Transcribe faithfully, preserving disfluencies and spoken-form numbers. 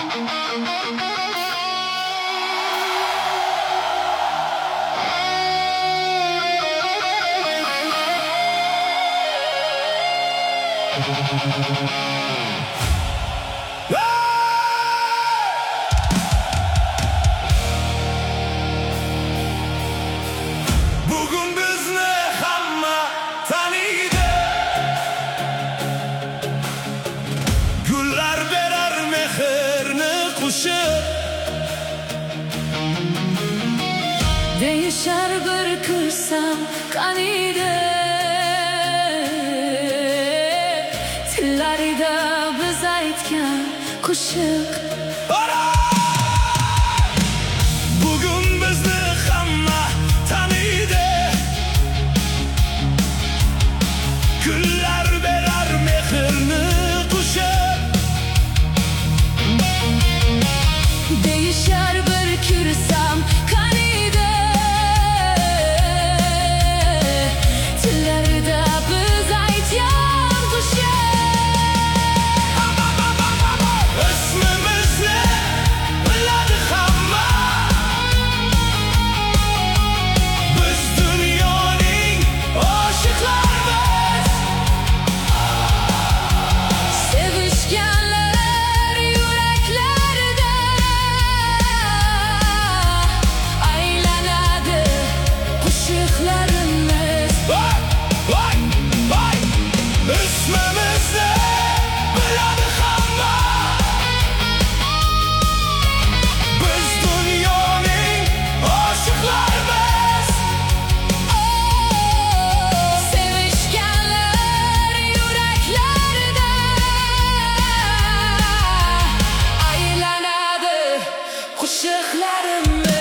Bugun bizni hamma taniydi, gullar berar mehrni qushib, deyishar bir ko'rsam qaniydi, tillarida biz aytgan qo'shiq. Bugun bizni hamma taniydi, gullar berar mehrni qushib, deyishar bir ko'rsam qaniydi, tillarida biz aytgan qo'shiq. ismimizni biladi hamma, biz dunyoning oshiqlarimiz. Sevishganlar yuraklarida aylanadi qo'shiqlarimiz. Voy, voy, voy, ismimizni biladi hamma, biz dunyoning oshiqlarimiz. Sevishganlar yuraklarida aylanadi qo'shiqlarimiz.